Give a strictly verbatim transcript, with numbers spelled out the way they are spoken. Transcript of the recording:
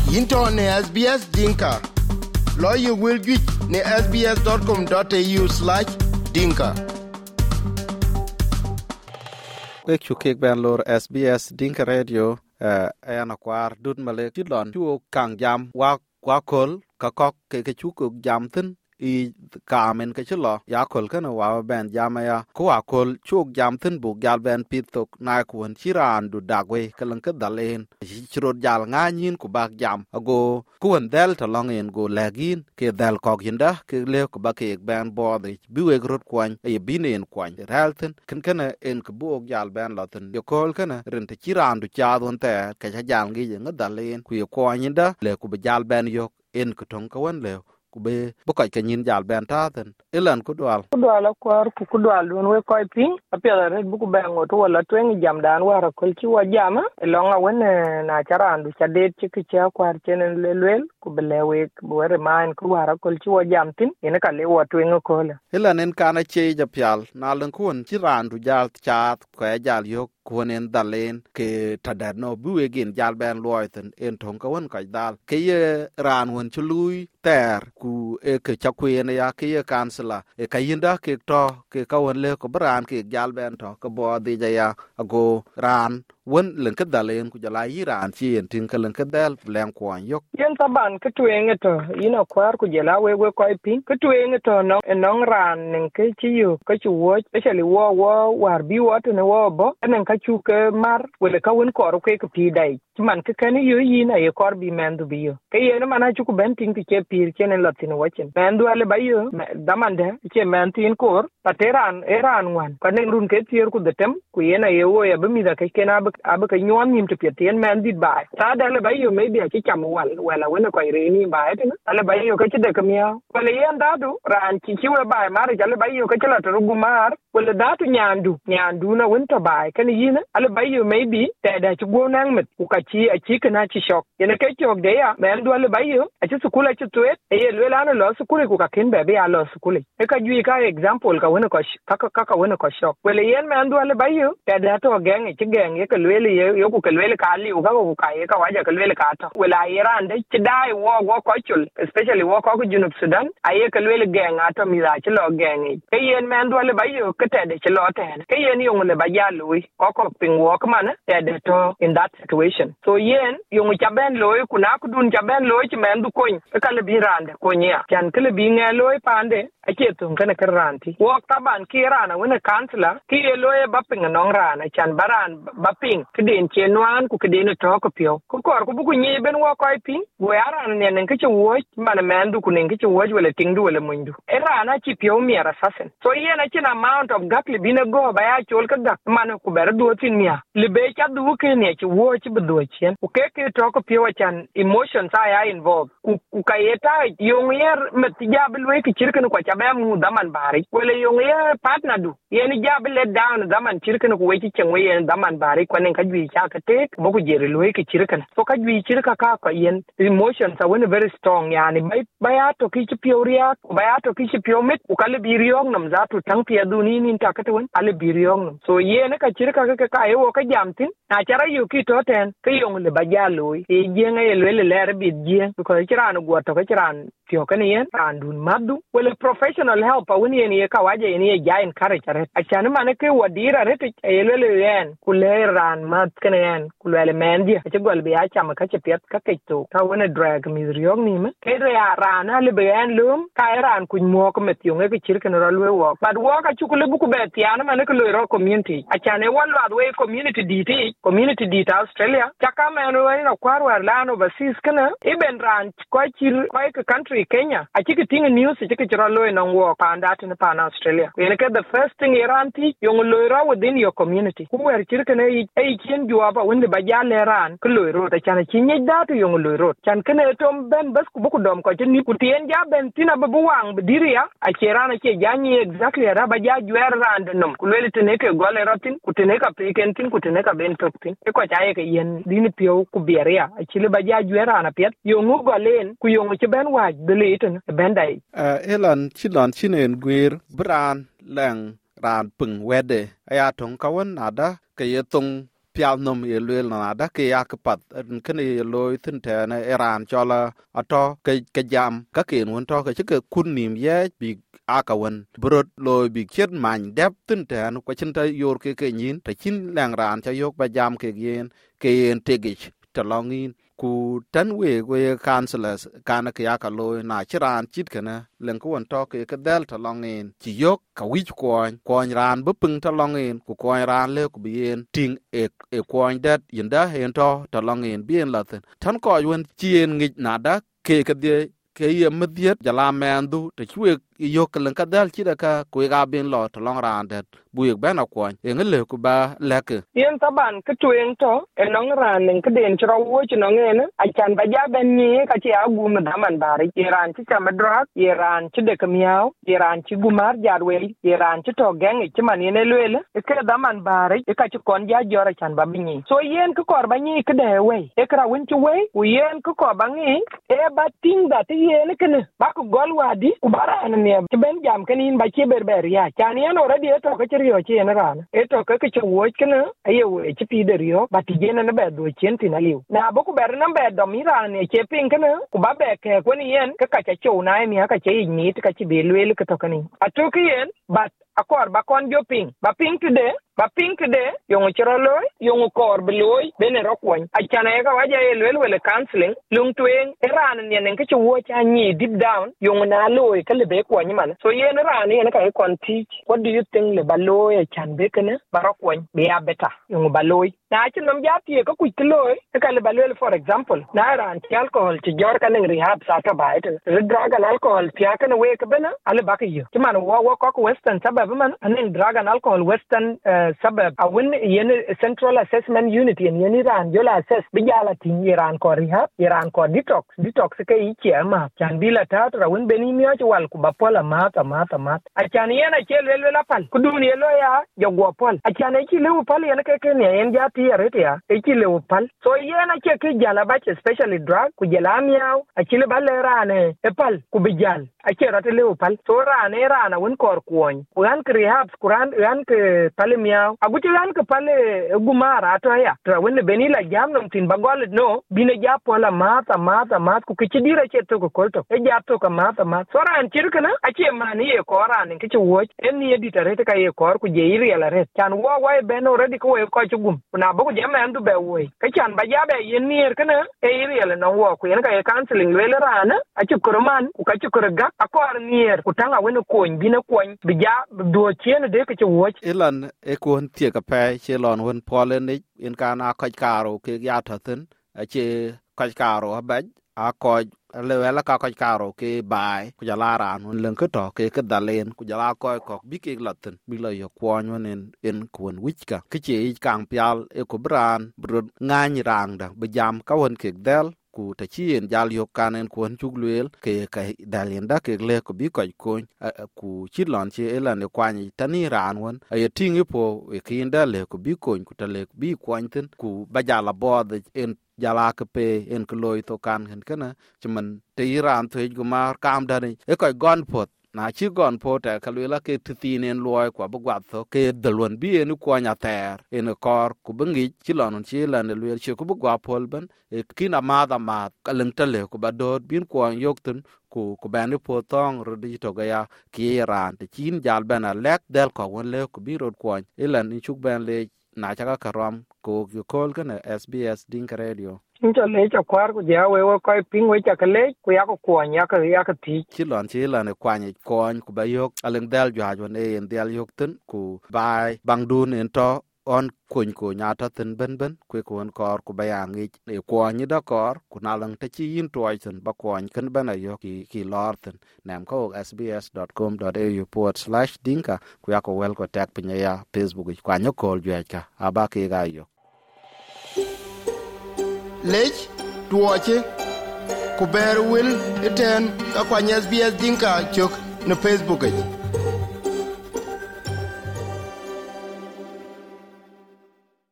into ne S B S Dinka. Lawyer will get ne s b s dot com dot a u slash dinka. Quick to kick ban lor S B S Dinka Radio. Uh, ayana kwar dud malek chidlon chuo kang jam wa wa kol ka kok ke ke chu ko jam tin I kamen ke chlo ya kol kana wa ben jam ya ko wa kol chu jam tin bu gal ben pitok na kun chiran du dagwe kalan ka dalen chiro jal nga nyin ku bak jam ago kun del to long en go lagin ke dal kok yinda ke le ko ba ke ben body biwe grot kwan e binen kwan relten ken kana en ko bu gal ben loten yo kol kana ren te chiran du cha don te ke cha jal ngi nga dalen ku yo kwan yinda le ku ba jal ben yo en ko ton ka wan le be bokai kanyin jal ben taten elan ku dwal ku dwal kwar ku ku dwal won we koy pin apela red buku bengo to wala twen jam dan wara kol ci wa jama longa won na charandu chadet ci ki cha kwar chenen lelwel ku belewe ku were man ku wara kol ci wa jam tin ene ka le wa twen ko la elan en kana che japyal na len kun ci randu jal chat ko jal yo kunen dalen ke tadano buwe gin jal ben loiten en ton ka won ka dal ke ye ran won chului ter ku e ke chakwen ya ke ye kansela e kayinda ke to ke ka won le ko bran ke jal ben to ko bo di ja ago ran won len ka dalen ku jala yiran chi en tin ka len ka dal len kwan yok yen taban ke twen to ino kwar ku jala we we koy pin ke twen to no en ran nen ke chi yu ke chu wo especially wo wo war bi wo to ne wo bo nen ka chu ke mar wele ka won kor ke ke pi dai man ke kan yu yin ay kor bi men du bi yo ke yen man chu ku ben tin ke pir ken latin wachen men du ale bayo damande ke men tin kor pateran eran wan ka nen run ke tier ku detem ku yen ay wo ya be mi da ke ken ab ab ka nyon nim te pien men dit bai ta da le bayo me bi ke cham wal wala wona ko re ni bai te ale bayo ke de ke mia wala yen da du ran ki ki we bai mar ja le bayo ke la to gu mar wala da tu nyandu nyandu na won to bai kan yin ale bayo me bi te da ci go nan met ku ka ci a ci kana ci shok yen ke chok de ya men du ale bayo a ci su kula ci to e ye le la no lo su kula ku ka ken be be ya lo su kula e ka ju ka example ka wona ko ka ka ka wona ko shok wala yen men du ale bayo te da to gen ci gen ye ke le yo ku ke le ka li u ka ku ka ye ka waja ke le ka to wala iran de ci dai wo wo ko chul especially wo ko junub sudan aye ke le gen ato mi la ci lo gen ke yen men du ale bayo ke te de ci lo te ke yen yo le ba ya lui ko ko ping wo ka man te de to in that situation so yen yo cha ben loy ku na ku dun cha ben loy ci men du koin ka le bi rande ko nya kan ke le bi nge loy pande ake tun kana kan ranti wo taban ki rana wona kansla ki e loy ba ping nong rana chan baran ba ping kiden chenwan ku kiden to ko pio ku kor ku bu nyi ben wo ko ping wo aran ne nen ke wo man men du ku nen ke wo wala ting du wala mundu e rana ci pio mi ara sasen so yena ci na amount of gakli bina go ba ya chol ka dak man ku ber du tin mia le be cha du ke ne ci wo ci bu do chen ku ke ke to ko pio chan emotions are involved ku ku kayeta yung yer met jabel we ki cirken ko cha ba mu daman bari wala yung yer partner du yeni jabel let down daman cirken ko we ci chen we yen daman bari ko nen ka jwi cha ka te bo ku jere lo ki cirken so ka jwi cirka ka ko yen emotions are when very strong yani bay baya to ki ci pio ria baya to ki ci pio met ku kale bi riong nam za tu tang pia du ni nin ta ka te won ale bi riong nam so yen ka cirka ka ka e wo ka jamtin na chara yu ki to ten ke yung le ba ja lo e jeng e le le le bi jeng ko chira no go to ka chira pio ka ni yen andun madu well professional help when yen ye ka waje yen ye ja encourage re a chana mane ke wadira re te e le le yen ku le ran mat ka ne yen ku le men dia che gol bi a chama ka che pet ka ke to ka wona drag mi riog ni me ke re ran ale be yen lum ka ran ku mo ko met yung e ke chir ka no ro wo but wo ka chu ku le bu ku be tiana mane ko lo ro community a chana one lot way community dt community dt Australia chaka men ro ni kwar war lano basis kana iben ran ko chir ko ke country Kenya a chiki ting news chiki chiro lo no wo panda tin pan Australia yen ke the first thing iran ti yung lo ro within your community ku wer chir kana e chen juaba wonde ba ja le ran ku lo ro ta chan chinye datu yung lo ro chan kana tom ben bas ku bu dom ko ni ku tien ja ben tina ba bu wang bidiria a cherana che jani exactly ra ba ja jwer ran nom ku le tene ke gole rotin ku tene ka piken tin ku tene ka ben tokin e ko cha ye ke yen dini pio ku beria a chile ba ja jwera na pet yongu golen ku yongu che ben wa deleten ben dai uh, elan chilon chinen gwir bran lang ran pung wede aya tong kawan ada ke yetung pial nom ye lwel na da ke ya ka pat ken ye loy tin te na Iran chola ato ke ke jam ka ken won to ke ke kun nim ye bi akawan brod loy bi chet man dep tin te an ko chin ta yor ke ke nyin ta chin lang ran cha yok ba jam ke yen ke yen tegich ta longin ku tan we we councillors kana ke ya ka loy na chiran chit kana len ko won to ke ke del ta longin chi yok ka wich koin koin ran bu pung ta longin ku koin ran le ku bien ting e e koin dat yinda hen to ta longin bien la tan ko yun chien ngi na da ke ke de ke ye mediet jala mendu te chwe yok len ka dal chi da ka ku ga bien lo ta long ran det bu yek bana koin e ngele ku ba lek yen taban ke tuen to e nong ran nen ke den chro wo chi nong ene a chan ba ja ben ni ka chi agu ma daman bare iran chi chama drak iran chi de kamiao iran chi gumar jarwel iran chi to gang chi man ne lele e ke daman bare e ka chi kon ja jora chan ba bi ni so yen ke kor ba ni ke de we e kra win chi we u yen ke ko ba ni e ba ting da ti yen ke ne ba ku gol wadi ku bara ne ne chi ben jam kenin ba chi berber ya chan yen already to ke chi yo chi ne ran e to ke ke chi wo ke ne aye we chi pi de rio ba ti jena na be do chen tin aliu na bo ku ber na be do mi ran ne che pin ke ne ku ba be ke ko ni yen ke ka cha chu na mi ka che ni ka chi be lwel ke to ke ni atu ke yen but akor ba kon jo ping ba ping today ba ping today yung chiro loy yung kor beloy bene rokwon achana ga waja elwel wele counseling lung twen ran ne nen ke chuo cha ni deep down yung na loy ke le be kwon man so yen ran ne ka kon teach what do you think le baloy chan be kana ba rokwon be a better yung baloy na chin nam ja tie ko ku kloy ka le baloy for example na ran ti alcohol ti jor ka nen rehab sa ta ba ite drug and alcohol ti aka ne we ka bena ale ba ke yo ti man wo wo ko western sabab man anen drug and alcohol western uh, sabab a win yen central assessment unit yen yen ran yola assess bijala tin iran ko rehab iran ko detox detox ke ichi ama chan bila ta ra win beni mi acho wal ku bapola mata mata mat a chan yen a chel wel la pal ku dun yelo ya yo go pol a chan e chi le pal yen ke ke ne yen ja ti rete ya e chi le pal so yen a che ke jala ba especially drug ku jala miao a chi le balle rane e pal ku bijal a che rate le pal so rane rana win kor kuon wan ke rehab kuran wan ke pal miao aguti wan ke pal gumara to ya tra win beni la jam no tin bagol no bine ja pola mata mata mat ku ke dira che to ko kolto e ja to ka mata mat so ran chir kana a che mani e koran ke che wo en ni edita rete ka e kor ku je iri la ret chan wo wa ben already ko e ko chugum na bo ku je man du be wo ke chan ba ja be yen ni kana e iri la no wo ku en ka e counseling le le ran a che kurman ku ka che kurga a kor nier ku tanga win ko bine ko bi ja do chen de ke che wo ilan e kon tie ka pe che lon won polen ni in kana ka karo ke ya thatin a che ka karo ba a ko le wela ka ka karo ke bai ku jala ran won len ko to ke ke dalen ku jala ko ko bi ke latin bi lo yo kwon won en en kon wichka ke che kang pial e ko bran bro ngany rang da be jam ka won ke del ku ta chien jal yo kanen kon chuglwel ke ka dalen da ke le ko bi ko ko ku chilon che elan e kwani tani ran won ay tingi po e kinda le ko bi ko ku ta le bi kwantin ku ba jala bod en jala ke pe en ko loy to kan hen kana chman te iran to gu ma kam dani e ko gon pot na chi gon pot ta kalwela ke tinen loy kwa bugwa to ke dalwan bi en ko nya ter en kor ku bengi chilon chi lan le chi ku bugwa pol ban e kina ma da ma kaleng tele ku ba dot bin ko yoktun ku ku ban po tong rodi to ga ya ki ran te chin jal bana lek del ko won le ku bi rod ko elan ni chuk ban le na cha ka karam ko yo kol kana S B S Dinka Radio Incha le cha kwar ku ja we wo koi ping we cha kale ku ya ko kwon ya ka ya ka ti chilon chilon e kwani kon ku ba yok aleng dal jo hajon e en dal yok tun ku bai bangdun en to on kun ko nyata tin ben ben ku ko on kor ku bayangi e kwani da kor ku nalang ta chi yin toisen ba kwani kan bana yo ki ki lorten nam ko s b s dot com dot a u forward slash dinka ku ya ko wel ko tag pinya ya Facebook kwanyo kol jo ka aba ke ga yo lech tuoche ku ber wil iten ka kwany S B S Dinka chok no Facebook.